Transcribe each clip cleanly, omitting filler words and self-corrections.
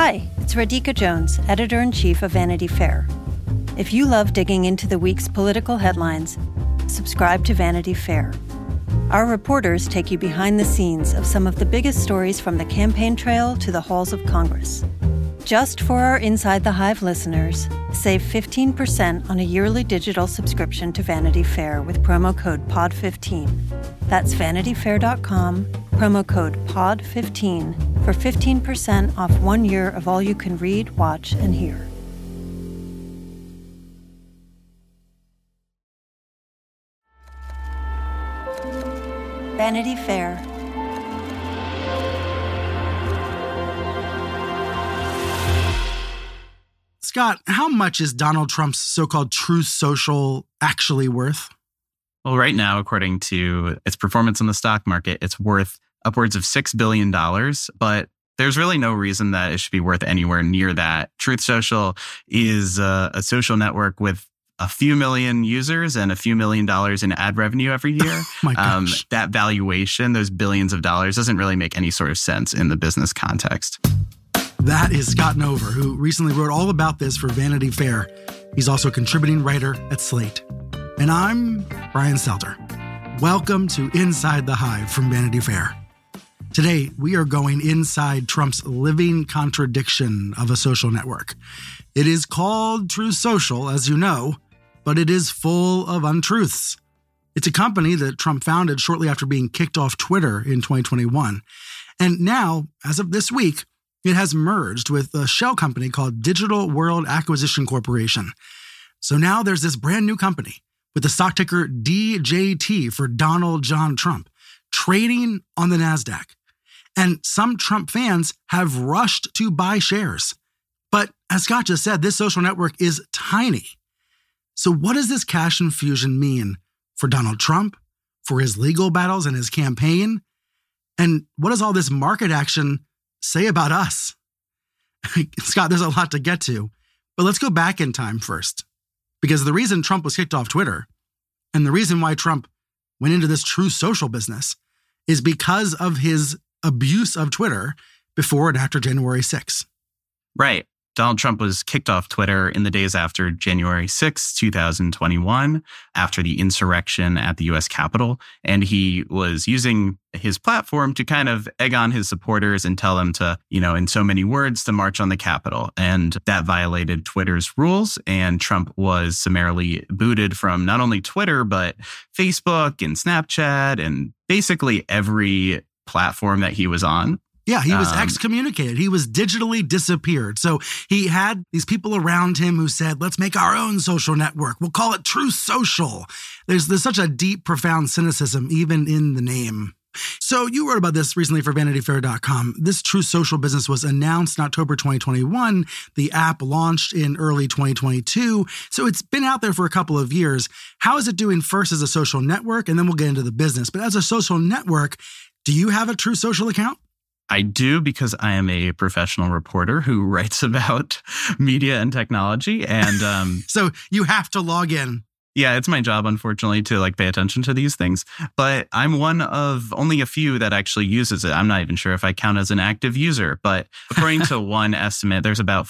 Hi, it's Radhika Jones, Editor-in-Chief of Vanity Fair. If you love digging into the week's political headlines, subscribe to Vanity Fair. Our reporters take you behind the scenes of some of the biggest stories from the campaign trail to the halls of Congress. Just for our Inside the Hive listeners, save 15% on a yearly digital subscription to Vanity Fair with promo code POD15. That's vanityfair.com, promo code POD15 for 15% off 1 year of all you can read, watch, and hear. Vanity Fair. Scott, how much is Donald Trump's so-called Truth Social actually worth? Well, right now, according to its performance on the stock market, it's worth upwards of $6 billion. But there's really no reason that it should be worth anywhere near that. Truth Social is a social network with a few million users and a few $1 million in ad revenue every year. My gosh. That valuation, those billions of dollars, doesn't really make any sort of sense in the business context. That is Scott Nover, who recently wrote all about this for Vanity Fair. He's also a contributing writer at Slate. And I'm Brian Stelter. Welcome to Inside the Hive from Vanity Fair. Today, we are going inside Trump's living contradiction of a social network. It is called Truth Social, as you know, but it is full of untruths. It's a company that Trump founded shortly after being kicked off Twitter in 2021. And now, as of this week, it has merged with a shell company called Digital World Acquisition Corporation. So now there's this brand new company with the stock ticker DJT for Donald John Trump, trading on the NASDAQ. And some Trump fans have rushed to buy shares. But as Scott just said, this social network is tiny. So what does this cash infusion mean for Donald Trump, for his legal battles and his campaign? And what does all this market action say about us? Scott, there's a lot to get to, but let's go back in time first. Because the reason Trump was kicked off Twitter and the reason why Trump went into this Truth Social business is because of his abuse of Twitter before and after January 6th. Right. Donald Trump was kicked off Twitter in the days after January 6, 2021, after the insurrection at the U.S. Capitol. And he was using his platform to kind of egg on his supporters and tell them to, in so many words, to march on the Capitol. And that violated Twitter's rules. And Trump was summarily booted from not only Twitter, but Facebook and Snapchat and basically every platform that he was on. Yeah, he was excommunicated. He was digitally disappeared. So he had these people around him who said, let's make our own social network. We'll call it Truth Social. There's such a deep, profound cynicism even in the name. So you wrote about this recently for VanityFair.com. This Truth Social business was announced in October 2021. The app launched in early 2022. So it's been out there for a couple of years. How is it doing first as a social network? And then we'll get into the business. But as a social network, do you have a Truth Social account? I do, because I am a professional reporter who writes about media and technology. And so you have to log in. Yeah, it's my job, unfortunately, to pay attention to these things. But I'm one of only a few that actually uses it. I'm not even sure if I count as an active user. But according to one estimate, there's about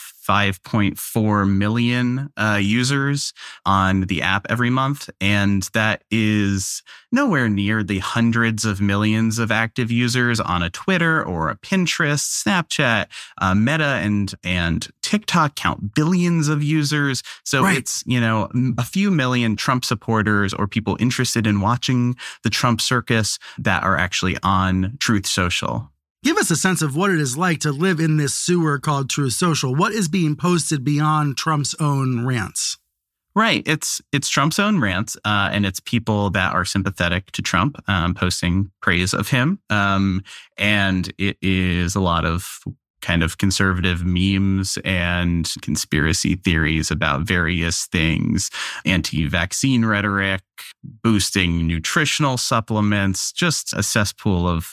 5.4 million users on the app every month. And that is nowhere near the hundreds of millions of active users on a Twitter or a Pinterest, Snapchat, Meta and TikTok count billions of users. So right. It's, a few million Trump supporters or people interested in watching the Trump circus that are actually on Truth Social. Give us a sense of what it is like to live in this sewer called Truth Social. What is being posted beyond Trump's own rants? Right. It's Trump's own rants, and it's people that are sympathetic to Trump posting praise of him. And it is a lot of kind of conservative memes and conspiracy theories about various things, anti-vaccine rhetoric, boosting nutritional supplements, just a cesspool of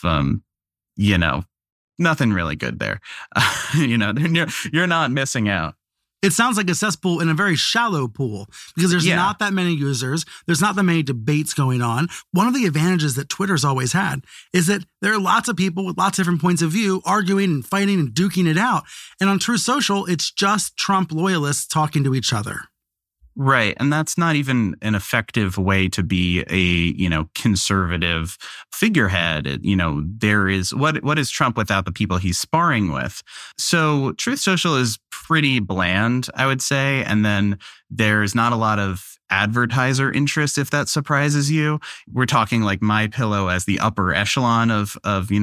nothing really good there. You're not missing out. It sounds like a cesspool in a very shallow pool because there's not that many users. There's not that many debates going on. One of the advantages that Twitter's always had is that there are lots of people with lots of different points of view arguing and fighting and duking it out. And on Truth Social, it's just Trump loyalists talking to each other. Right. And that's not even an effective way to be a, conservative figurehead. There is what is Trump without the people he's sparring with? So Truth Social is pretty bland, I would say. And then there's not a lot of advertiser interest, if that surprises you. We're talking like MyPillow as the upper echelon of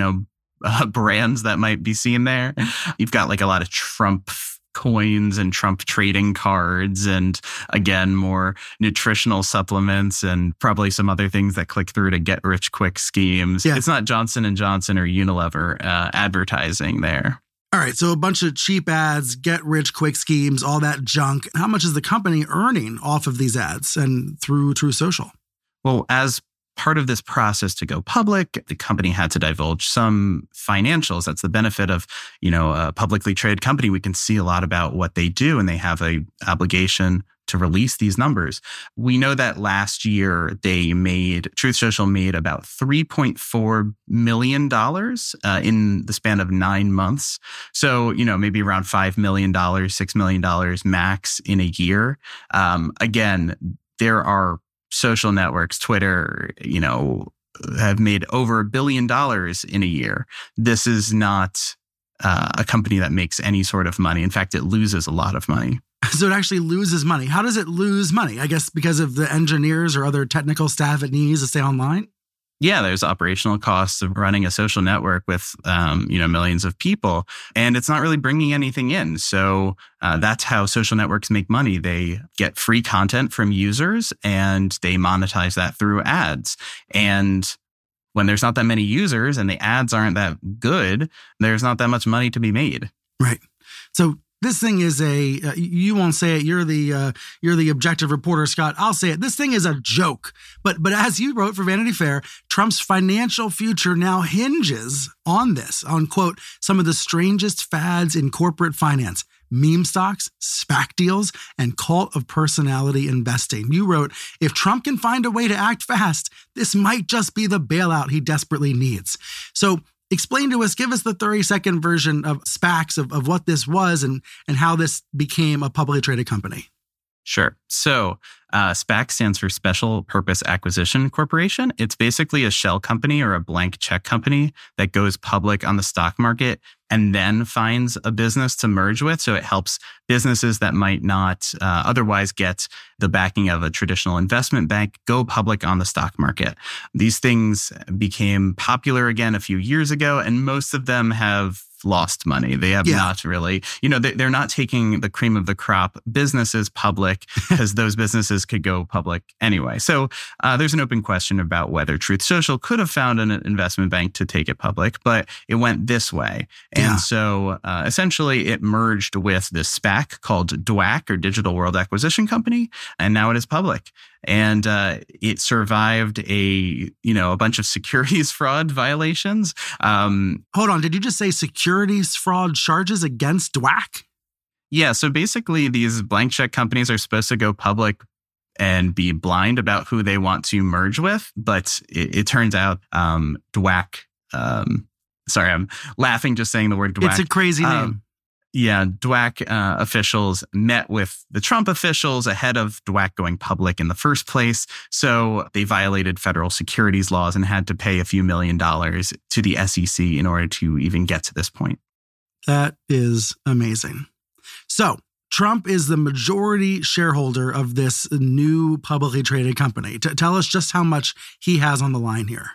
brands that might be seen there. You've got like a lot of Trump coins and Trump trading cards, and again, more nutritional supplements and probably some other things that click through to get rich quick schemes. Yeah. It's not Johnson & Johnson or Unilever advertising there. All right. So a bunch of cheap ads, get rich quick schemes, all that junk. How much is the company earning off of these ads and through Truth Social? Well, as part of this process to go public, the company had to divulge some financials. That's the benefit of, a publicly traded company. We can see a lot about what they do, and they have an obligation to release these numbers. We know that last year Truth Social made about $3.4 million in the span of 9 months. So, maybe around $5 million, $6 million max in a year. Again, there are social networks, Twitter, have made over $1 billion in a year. This is not a company that makes any sort of money. In fact, it loses a lot of money. So it actually loses money. How does it lose money? I guess because of the engineers or other technical staff it needs to stay online? Yeah, there's operational costs of running a social network with, millions of people, and it's not really bringing anything in. So that's how social networks make money. They get free content from users, and they monetize that through ads. And when there's not that many users and the ads aren't that good, there's not that much money to be made. Right. So this thing is you won't say it. You're the objective reporter, Scott. I'll say it. This thing is a joke. But as you wrote for Vanity Fair, Trump's financial future now hinges on this, on, quote, some of the strangest fads in corporate finance, meme stocks, SPAC deals, and cult of personality investing. You wrote, if Trump can find a way to act fast, this might just be the bailout he desperately needs. So explain to us, give us the 30-second version of SPACs, of what this was and how this became a publicly traded company. Sure. So SPAC stands for Special Purpose Acquisition Corporation. It's basically a shell company or a blank check company that goes public on the stock market and then finds a business to merge with. So it helps businesses that might not otherwise get the backing of a traditional investment bank go public on the stock market. These things became popular again a few years ago, and most of them have lost money. They have not really, they're not taking the cream of the crop businesses public because those businesses could go public anyway. So there's an open question about whether Truth Social could have found an investment bank to take it public, but it went this way. And so essentially it merged with this SPAC called DWAC, or Digital World Acquisition Company, and now it is public. And it survived a bunch of securities fraud violations. Hold on, did you just say securities fraud charges against DWAC? Yeah, so basically these blank check companies are supposed to go public and be blind about who they want to merge with, but it turns out DWAC. Sorry, I'm laughing just saying the word DWAC. It's a crazy name. Yeah, DWAC officials met with the Trump officials ahead of DWAC going public in the first place. So they violated federal securities laws and had to pay a few $1 million to the SEC in order to even get to this point. That is amazing. So Trump is the majority shareholder of this new publicly traded company. Tell us just how much he has on the line here.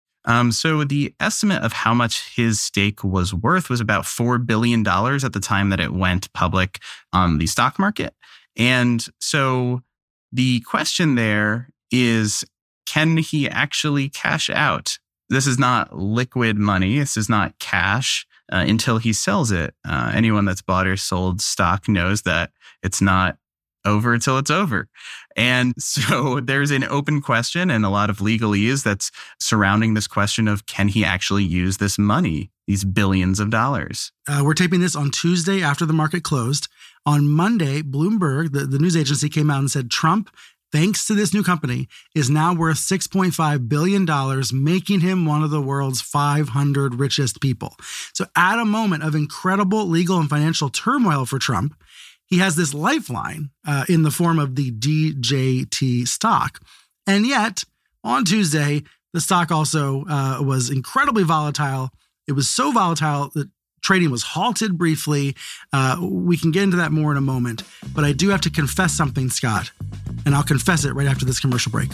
So the estimate of how much his stake was worth was about $4 billion at the time that it went public on the stock market. And so the question there is, can he actually cash out? This is not liquid money. This is not cash until he sells it. Anyone that's bought or sold stock knows that it's not over till it's over. And so there's an open question and a lot of legalese that's surrounding this question of, can he actually use this money, these billions of dollars. We're taping this on Tuesday after the market closed. On Monday, Bloomberg, the news agency, came out and said Trump, thanks to this new company, is now worth $6.5 billion, making him one of the world's 500 richest people. So at a moment of incredible legal and financial turmoil for Trump, he has this lifeline in the form of the DJT stock. And yet, on Tuesday, the stock also was incredibly volatile. It was so volatile that trading was halted briefly. We can get into that more in a moment. But I do have to confess something, Scott, and I'll confess it right after this commercial break.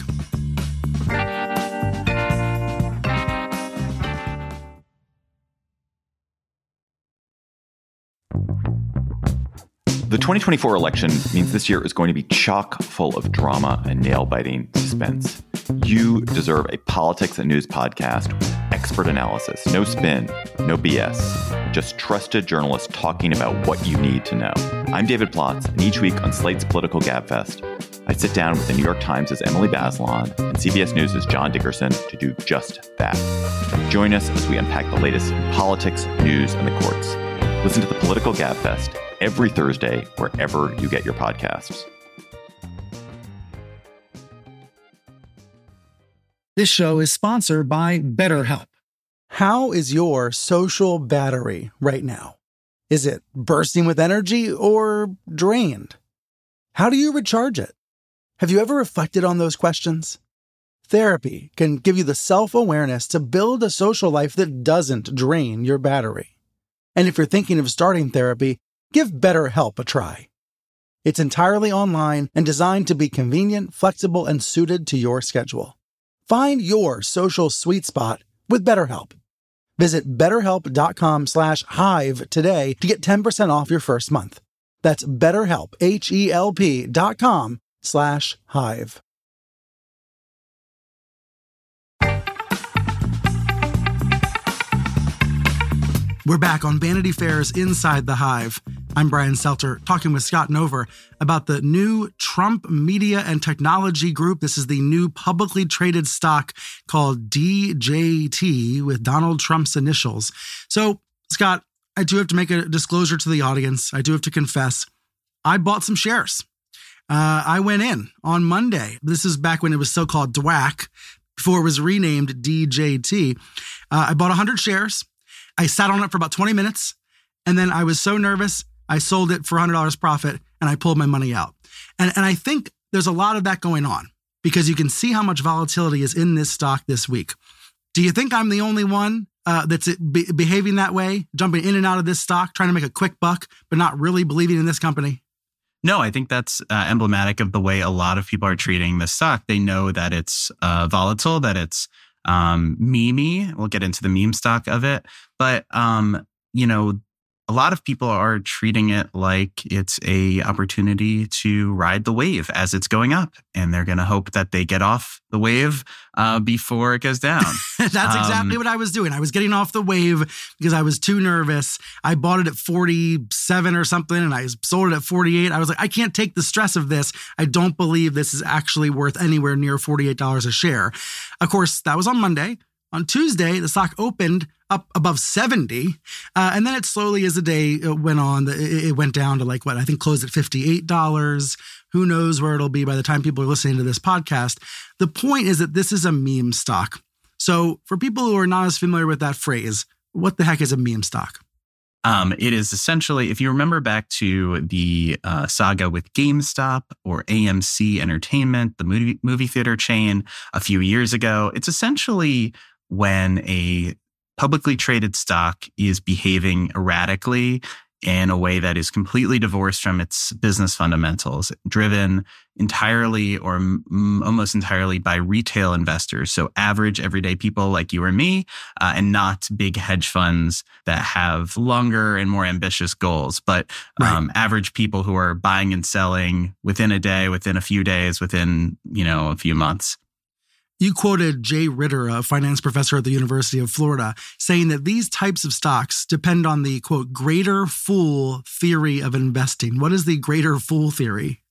The 2024 election means this year is going to be chock full of drama and nail-biting suspense. You deserve a politics and news podcast with expert analysis, no spin, no BS, just trusted journalists talking about what you need to know. I'm David Plotz, and each week on Slate's Political Gabfest, I sit down with the New York Times' Emily Bazelon and CBS News' John Dickerson to do just that. Join us as we unpack the latest in politics, news, and the courts. Listen to the Political Gabfest every Thursday, wherever you get your podcasts. This show is sponsored by BetterHelp. How is your social battery right now? Is it bursting with energy or drained? How do you recharge it? Have you ever reflected on those questions? Therapy can give you the self-awareness to build a social life that doesn't drain your battery. And if you're thinking of starting therapy, give BetterHelp a try. It's entirely online and designed to be convenient, flexible, and suited to your schedule. Find your social sweet spot with BetterHelp. Visit BetterHelp.com/Hive today to get 10% off your first month. That's BetterHelp, HELP.com/Hive. We're back on Vanity Fair's Inside the Hive. I'm Brian Seltzer, talking with Scott Nover about the new Trump Media and Technology Group. This is the new publicly traded stock called DJT with Donald Trump's initials. So, Scott, I do have to make a disclosure to the audience. I do have to confess, I bought some shares. I went in on Monday. This is back when it was so-called DWAC, before it was renamed DJT. I bought 100 shares. I sat on it for about 20 minutes, and then I was so nervous, I sold it for $100 profit, and I pulled my money out. And I think there's a lot of that going on, because you can see how much volatility is in this stock this week. Do you think I'm the only one that's behaving that way, jumping in and out of this stock, trying to make a quick buck, but not really believing in this company? No, I think that's emblematic of the way a lot of people are treating this stock. They know that it's volatile, that it's memey. We'll get into the meme stock of it. But, a lot of people are treating it like it's a opportunity to ride the wave as it's going up. And they're going to hope that they get off the wave before it goes down. That's exactly what I was doing. I was getting off the wave because I was too nervous. I bought it at 47 or something, and I sold it at 48. I was like, I can't take the stress of this. I don't believe this is actually worth anywhere near $48 a share. Of course, that was on Monday. On Tuesday, the stock opened up above 70. And then it slowly, as the day went on, it went down to I think closed at $58. Who knows where it'll be by the time people are listening to this podcast. The point is that this is a meme stock. So for people who are not as familiar with that phrase, what the heck is a meme stock? It is essentially, if you remember back to the saga with GameStop or AMC Entertainment, the movie theater chain a few years ago, it's essentially when a publicly traded stock is behaving erratically in a way that is completely divorced from its business fundamentals, driven entirely or almost entirely by retail investors. So average everyday people like you or me, and not big hedge funds that have longer and more ambitious goals, but average people who are buying and selling within a day, within a few days, within, a few months. You quoted Jay Ritter, a finance professor at the University of Florida, saying that these types of stocks depend on the, quote, greater fool theory of investing. What is the greater fool theory?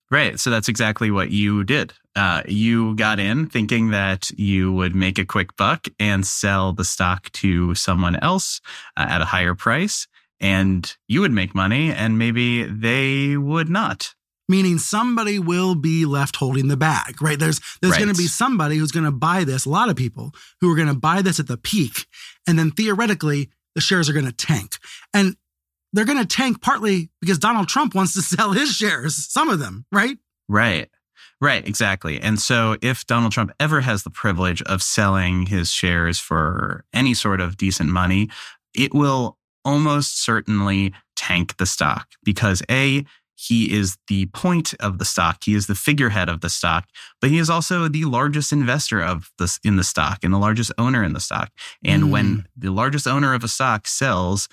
Right. So that's exactly what you did. You got in thinking that you would make a quick buck and sell the stock to someone else at a higher price, and you would make money and maybe they would not. Meaning somebody will be left holding the bag, right? There's Right. going to be somebody who's going to buy this, a lot of people who are going to buy this at the peak. And then theoretically, the shares are going to tank. And they're going to tank partly because Donald Trump wants to sell his shares, some of them, right? Right. Right, exactly. And so if Donald Trump ever has the privilege of selling his shares for any sort of decent money, it will almost certainly tank the stock because A, he is the point of the stock. He is the figurehead of the stock, but he is also the largest investor in the stock and the largest owner in the stock. And when the largest owner of a stock sells,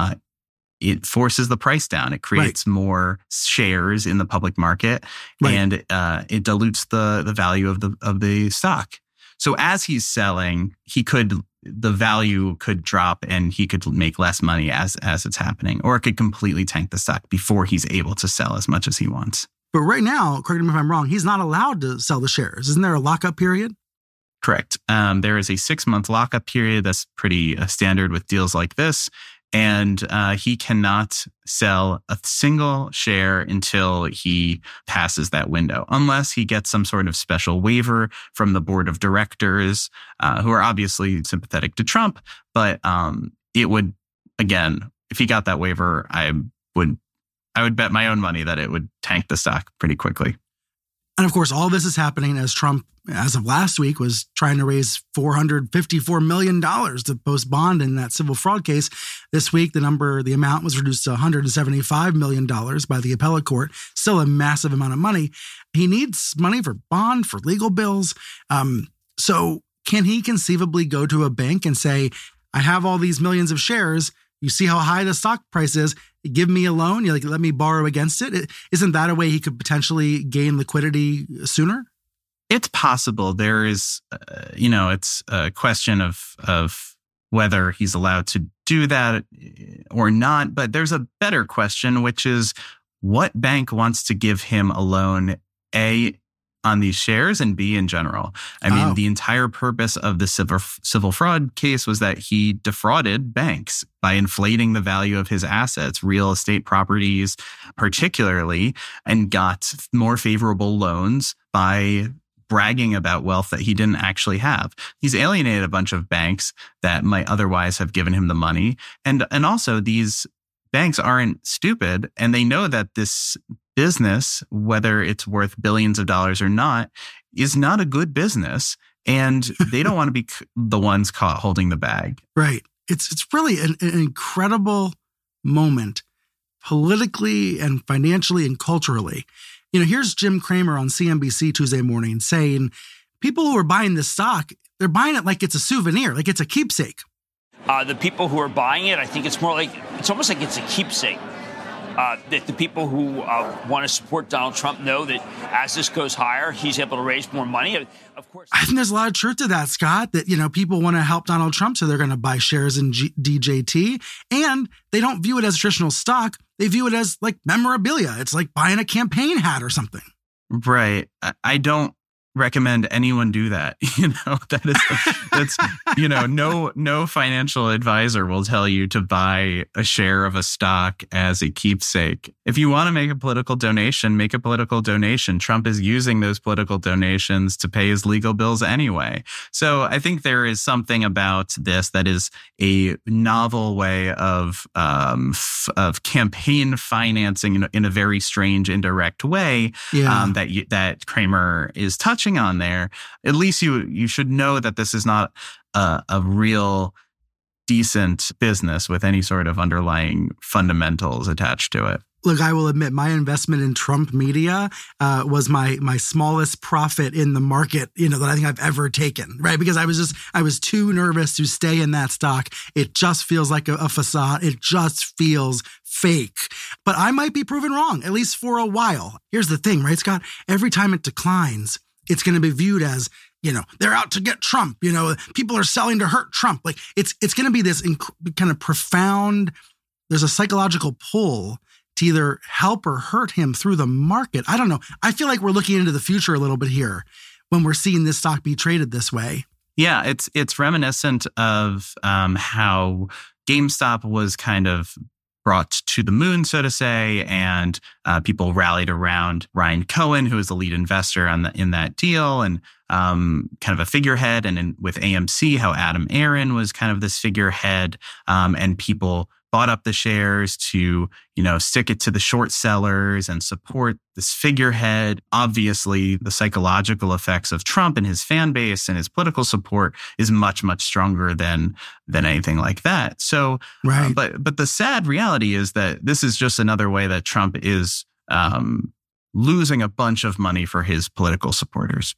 it forces the price down. It creates more shares in the public market, and it dilutes the value of the stock. So as he's selling, the value could drop and he could make less money as it's happening, or it could completely tank the stock before he's able to sell as much as he wants. But right now, correct me if I'm wrong, he's not allowed to sell the shares. Isn't there a lockup period? Correct. There is a 6-month lockup period. That's pretty standard with deals like this. And he cannot sell a single share until he passes that window, unless he gets some sort of special waiver from the board of directors, who are obviously sympathetic to Trump. But it would, again, if he got that waiver, I would bet my own money that it would tank the stock pretty quickly. And of course, all this is happening as Trump, as of last week, was trying to raise $454 million to post bond in that civil fraud case. This week, the amount was reduced to $175 million by the appellate court. Still a massive amount of money. He needs money for bond, for legal bills. So can he conceivably go to a bank and say, I have all these millions of shares. You see how high the stock price is. Give me a loan. Let me borrow against it. Isn't that a way he could potentially gain liquidity sooner? It's possible. There is, it's a question of whether he's allowed to do that or not. But there's a better question, which is what bank wants to give him a loan, A, on these shares, and B, in general. I mean, the entire purpose of the civil fraud case was that he defrauded banks by inflating the value of his assets, real estate properties particularly, and got more favorable loans by bragging about wealth that he didn't actually have. He's alienated a bunch of banks that might otherwise have given him the money. And also these banks aren't stupid, and they know that this business, whether it's worth billions of dollars or not, is not a good business. And they don't want to be the ones caught holding the bag. Right. It's really an incredible moment politically and financially and culturally. Here's Jim Cramer on CNBC Tuesday morning saying people who are buying this stock, they're buying it like it's a souvenir, like it's a keepsake. The people who are buying it, I think it's almost like it's a keepsake. That the people who want to support Donald Trump know that as this goes higher, he's able to raise more money. Of course, I think there's a lot of truth to that, Scott, that, people want to help Donald Trump, so they're going to buy shares in DJT, and they don't view it as traditional stock. They view it as like memorabilia. It's like buying a campaign hat or something. Right. I don't recommend anyone do that. That's no financial advisor will tell you to buy a share of a stock as a keepsake. If you want to make a political donation, make a political donation. Trump is using those political donations to pay his legal bills anyway. So I think there is something about this that is a novel way of campaign financing in a very strange, indirect way. That Cramer is touching on there. At least you should know that this is not a real decent business with any sort of underlying fundamentals attached to it. Look, I will admit my investment in Trump Media was my smallest profit in the market, that I think I've ever taken, right? Because I was too nervous to stay in that stock. It just feels like a facade. It just feels fake. But I might be proven wrong, at least for a while. Here's the thing, right, Scott? Every time it declines, it's going to be viewed as, they're out to get Trump. People are selling to hurt Trump. Like it's going to be this kind of profound. There's a psychological pull to either help or hurt him through the market. I don't know. I feel like we're looking into the future a little bit here when we're seeing this stock be traded this way. Yeah, it's reminiscent of how GameStop was kind of brought to the moon, so to say, and people rallied around Ryan Cohen, who was the lead investor in that deal, and kind of a figurehead. And with AMC, how Adam Aron was kind of this figurehead, and people bought up the shares to, stick it to the short sellers and support this figurehead. Obviously, the psychological effects of Trump and his fan base and his political support is much, much stronger than anything like that. So, right. But the sad reality is that this is just another way that Trump is losing a bunch of money for his political supporters.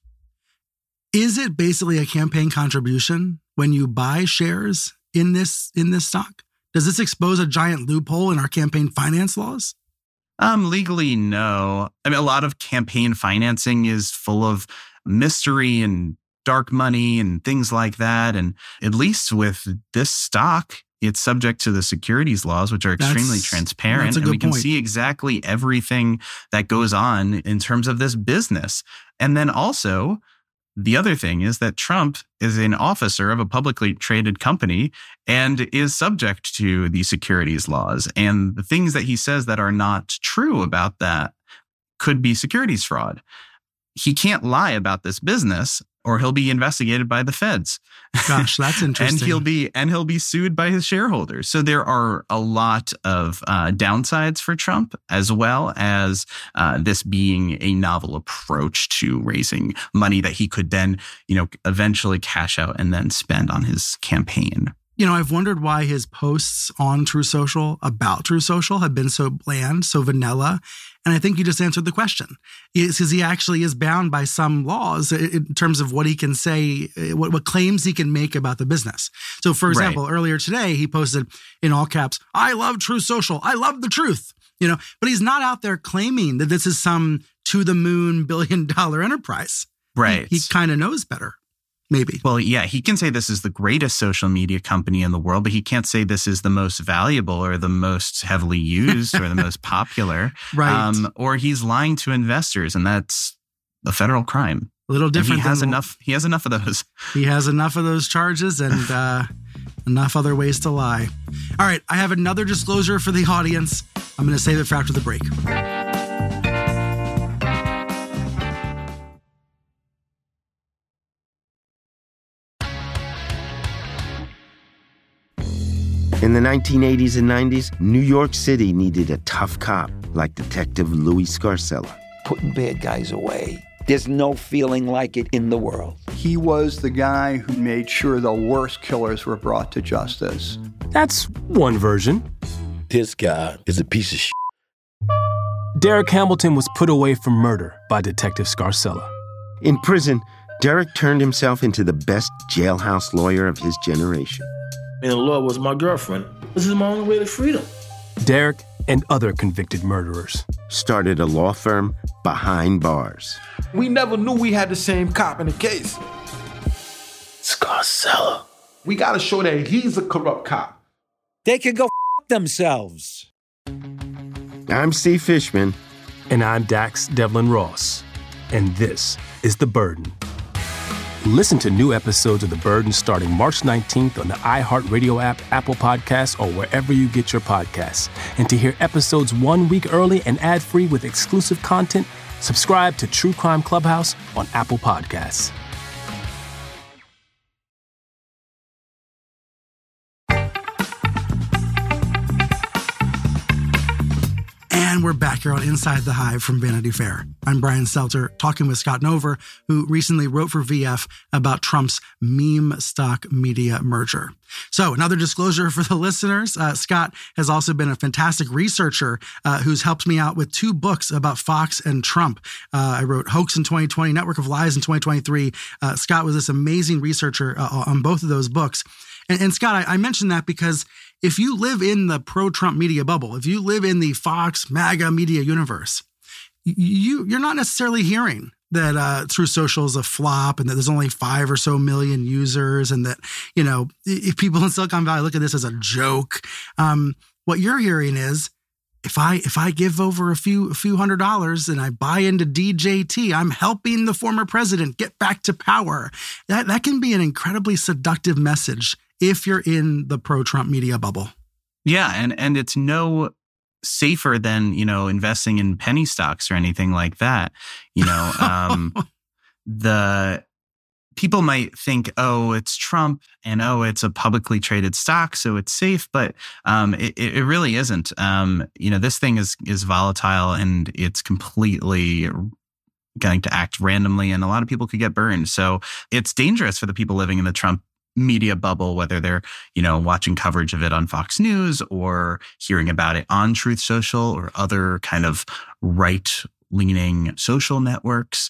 Is it basically a campaign contribution when you buy shares in this stock? Does this expose a giant loophole in our campaign finance laws? Legally, no. I mean, a lot of campaign financing is full of mystery and dark money and things like that. And at least with this stock, it's subject to the securities laws, which are extremely transparent. And we can see exactly everything that goes on in terms of this business. And then also, the other thing is that Trump is an officer of a publicly traded company and is subject to the securities laws. And the things that he says that are not true about that could be securities fraud. He can't lie about this business or he'll be investigated by the feds. Gosh, that's interesting. and he'll be sued by his shareholders. So there are a lot of downsides for Trump, as well as this being a novel approach to raising money that he could then, eventually cash out and then spend on his campaign. I've wondered why his posts on Truth Social about Truth Social have been so bland, so vanilla. And I think you just answered the question. It's because he actually is bound by some laws in terms of what he can say, what claims he can make about the business. So, for example, Earlier today, he posted in all caps, "I love Truth Social. I love the truth." But he's not out there claiming that this is some to-the-moon billion-dollar enterprise. Right. He kind of knows better. Maybe. Well, yeah, he can say this is the greatest social media company in the world, but he can't say this is the most valuable or the most heavily used or the most popular. Right. Or he's lying to investors, and that's a federal crime. A little different. He has enough of those. He has enough of those charges and enough other ways to lie. All right, I have another disclosure for the audience. I'm going to save it for after the break. In the 1980s and 90s, New York City needed a tough cop like Detective Louis Scarcella. Putting bad guys away. There's no feeling like it in the world. He was the guy who made sure the worst killers were brought to justice. That's one version. This guy is a piece of shit. Derek Hamilton was put away for murder by Detective Scarcella. In prison, Derek turned himself into the best jailhouse lawyer of his generation. And the law was my girlfriend. This is my only way to freedom. Derek and other convicted murderers started a law firm behind bars. We never knew we had the same cop in the case. Scarcella. We gotta show that he's a corrupt cop. They can go themselves. I'm Steve Fishman. And I'm Dax Devlin Ross. And this is The Burden. Listen to new episodes of The Burden starting March 19th on the iHeartRadio app, Apple Podcasts, or wherever you get your podcasts. And to hear episodes 1 week early and ad-free with exclusive content, subscribe to True Crime Clubhouse on Apple Podcasts. And we're back here on Inside the Hive from Vanity Fair. I'm Brian Stelter, talking with Scott Nover, who recently wrote for VF about Trump's meme stock media merger. So another disclosure for the listeners, Scott has also been a fantastic researcher who's helped me out with 2 books about Fox and Trump. I wrote Hoax in 2020, Network of Lies in 2023. Scott was this amazing researcher on both of those books. And Scott, I mentioned that because if you live in the pro-Trump media bubble, if you live in the Fox MAGA media universe, you're not necessarily hearing that Truth Social is a flop and that there's only 5 or so million users and that, if people in Silicon Valley look at this as a joke, what you're hearing is if I give over a few $100s and I buy into DJT, I'm helping the former president get back to power. That can be an incredibly seductive message if you're in the pro-Trump media bubble. Yeah, and it's no safer than, investing in penny stocks or anything like that. The people might think, oh, it's Trump and it's a publicly traded stock, so it's safe, but it really isn't. This thing is volatile and it's completely going to act randomly, and a lot of people could get burned. So it's dangerous for the people living in the Trump media bubble, whether they're, watching coverage of it on Fox News or hearing about it on Truth Social or other kind of right-leaning social networks.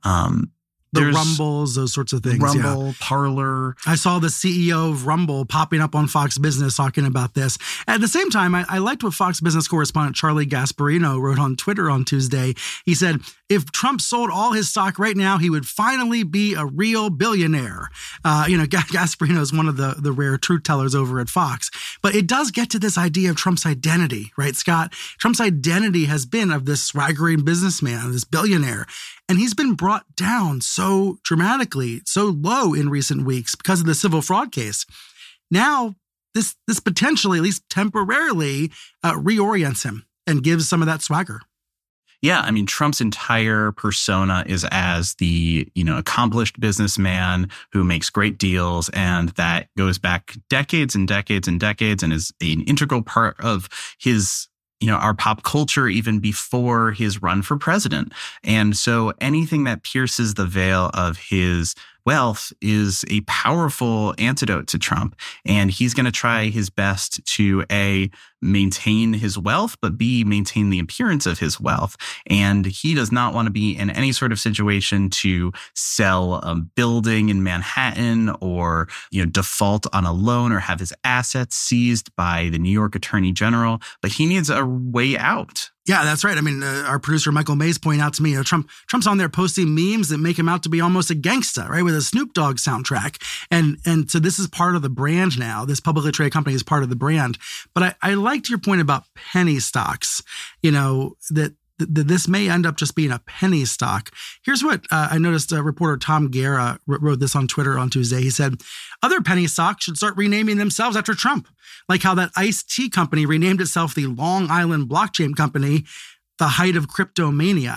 The Rumbles, those sorts of things. Rumble, Parler. I saw the CEO of Rumble popping up on Fox Business talking about this. At the same time, I liked what Fox Business correspondent Charlie Gasparino wrote on Twitter on Tuesday. He said, if Trump sold all his stock right now, he would finally be a real billionaire. Gasparino is one of the rare truth tellers over at Fox. But it does get to this idea of Trump's identity, right, Scott? Trump's identity has been of this swaggering businessman, this billionaire. And he's been brought down so dramatically, so low in recent weeks because of the civil fraud case. Now, this potentially, at least temporarily, reorients him and gives some of that swagger. Yeah, I mean, Trump's entire persona is as the, accomplished businessman who makes great deals, and that goes back decades and decades and decades and is an integral part of his our pop culture even before his run for president. And so anything that pierces the veil of his wealth is a powerful antidote to Trump. And he's going to try his best to A, maintain his wealth, but B, maintain the appearance of his wealth. And he does not want to be in any sort of situation to sell a building in Manhattan or, default on a loan or have his assets seized by the New York Attorney General. But he needs a way out. Yeah, that's right. I mean, our producer Michael Mays pointed out to me, Trump's on there posting memes that make him out to be almost a gangsta, right, with a Snoop Dogg soundtrack. And so this is part of the brand now. This publicly traded company is part of the brand. But I liked your point about penny stocks, that this may end up just being a penny stock. Here's what I noticed. Reporter Tom Guerra wrote this on Twitter on Tuesday. He said, other penny stocks should start renaming themselves after Trump, like how that iced tea company renamed itself the Long Island Blockchain Company, the height of cryptomania.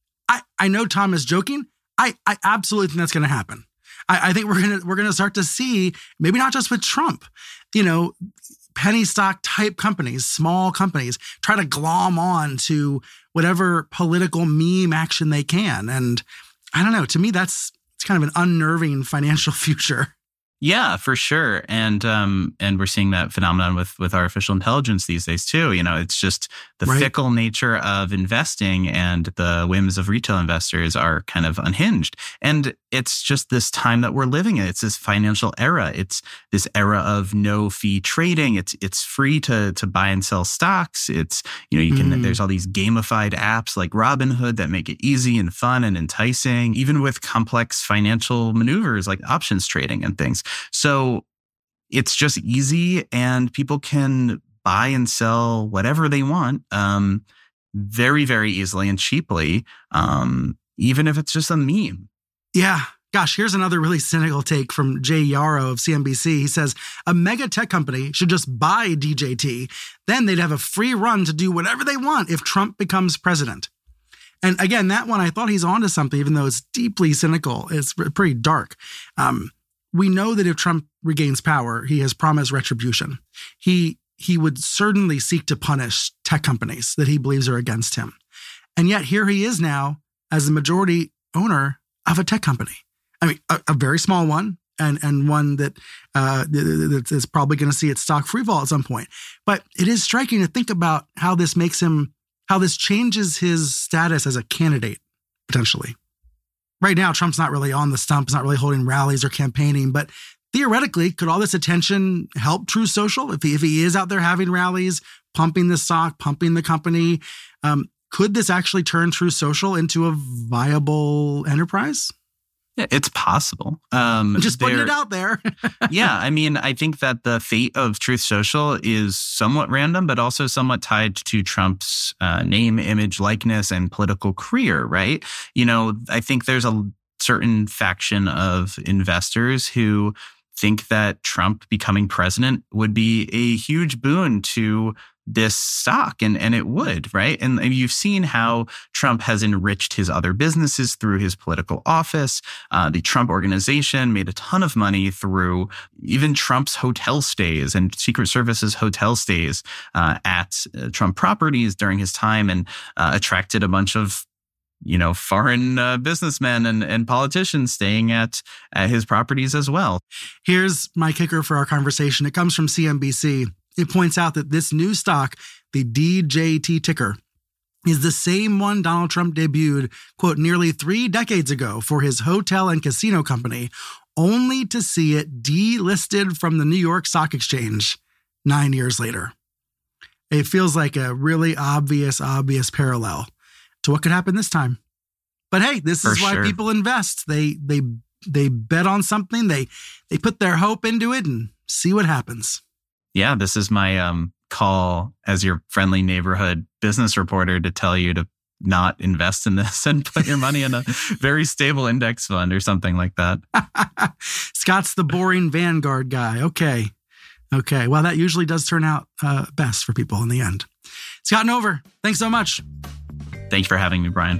I know Tom is joking. I absolutely think that's going to happen. I think we're gonna start to see, maybe not just with Trump, penny stock type companies, small companies, try to glom on to whatever political meme action they can. And I don't know, to me, it's kind of an unnerving financial future. Yeah, for sure. And we're seeing that phenomenon with artificial intelligence these days too. It's just the fickle nature of investing, and the whims of retail investors are kind of unhinged. And it's just this time that we're living in. It's this financial era. It's this era of no fee trading. It's free to buy and sell stocks. It's, you can, there's all these gamified apps like Robinhood that make it easy and fun and enticing, even with complex financial maneuvers like options trading and things. So it's just easy, and people can buy and sell whatever they want very, very easily and cheaply, even if it's just a meme. Yeah. Gosh, here's another really cynical take from Jay Yarrow of CNBC. He says, a mega tech company should just buy DJT. Then they'd have a free run to do whatever they want if Trump becomes president. And again, that one, I thought he's onto something, even though it's deeply cynical. It's pretty dark. We know that if Trump regains power, he has promised retribution. He would certainly seek to punish tech companies that he believes are against him. And yet here he is now as the majority owner of a tech company. I mean, a very small one, and one that is probably going to see its stock free fall at some point. But it is striking to think about how this changes his status as a candidate, potentially. Right now, Trump's not really on the stump. He's not really holding rallies or campaigning. But theoretically, could all this attention help Truth Social? If he is out there having rallies, pumping the stock, pumping the company, could this actually turn Truth Social into a viable enterprise? It's possible. Just putting it out there. Yeah, I mean, I think that the fate of Truth Social is somewhat random, but also somewhat tied to Trump's name, image, likeness, and political career, right? You know, I think there's a certain faction of investors who think that Trump becoming president would be a huge boon to this stock, and it would, right? And you've seen how Trump has enriched his other businesses through his political office. The Trump Organization made a ton of money through even Trump's hotel stays and Secret Service's hotel stays at Trump properties during his time, and attracted a bunch of foreign businessmen and politicians staying at his properties as well. Here's my kicker for our conversation. It comes from CNBC. It points out that this new stock, the DJT ticker, is the same one Donald Trump debuted, quote, nearly 3 decades ago for his hotel and casino company, only to see it delisted from the New York Stock Exchange 9 years later. It feels like a really obvious parallel to what could happen this time. But hey, this is why people invest. They bet on something, they put their hope into it and see what happens. Yeah, this is my call as your friendly neighborhood business reporter to tell you to not invest in this and put your money in a very stable index fund or something like that. Scott's the boring Vanguard guy. Okay. Well, that usually does turn out best for people in the end. Scott Nover, thanks so much. Thank you for having me, Brian.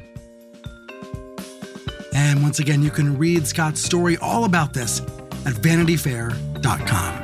And once again, you can read Scott's story all about this at VanityFair.com.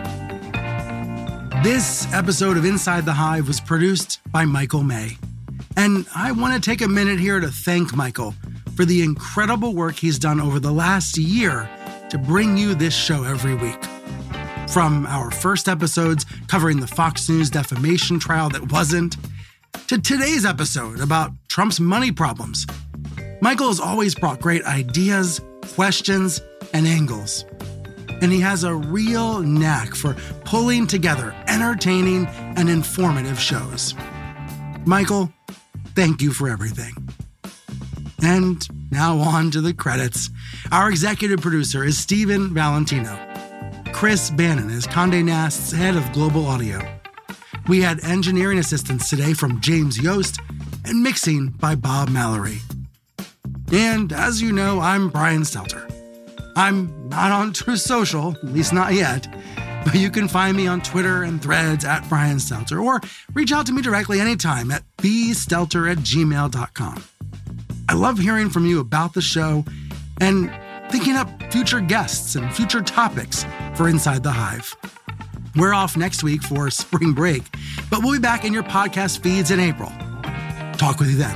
This episode of Inside the Hive was produced by Michael May. And I want to take a minute here to thank Michael for the incredible work he's done over the last year to bring you this show every week. From our first episodes covering the Fox News defamation trial that wasn't, to today's episode about Trump's money problems, Michael has always brought great ideas, questions, and angles. And he has a real knack for pulling together entertaining and informative shows. Michael, thank you for everything. And now on to the credits. Our executive producer is Stephen Valentino. Chris Bannon is Condé Nast's head of global audio. We had engineering assistance today from James Yost and mixing by Bob Mallory. And as you know, I'm Brian Stelter. I'm not on Truth Social, at least not yet, but you can find me on Twitter and Threads at Brian Stelter, or reach out to me directly anytime at bstelter@gmail.com. I love hearing from you about the show and thinking up future guests and future topics for Inside the Hive. We're off next week for spring break, but we'll be back in your podcast feeds in April. Talk with you then.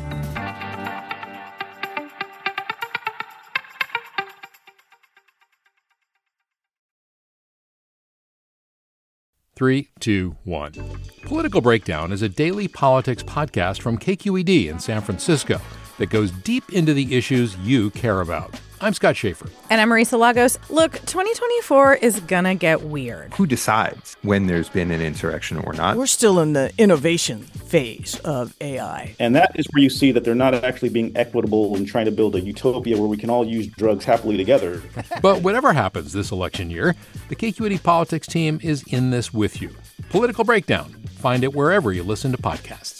Three, two, one. Political Breakdown is a daily politics podcast from KQED in San Francisco that goes deep into the issues you care about. I'm Scott Schaefer. And I'm Marisa Lagos. Look, 2024 is gonna get weird. Who decides when there's been an insurrection or not? We're still in the innovation phase of AI. And that is where you see that they're not actually being equitable and trying to build a utopia where we can all use drugs happily together. But whatever happens this election year, the KQED politics team is in this with you. Political Breakdown. Find it wherever you listen to podcasts.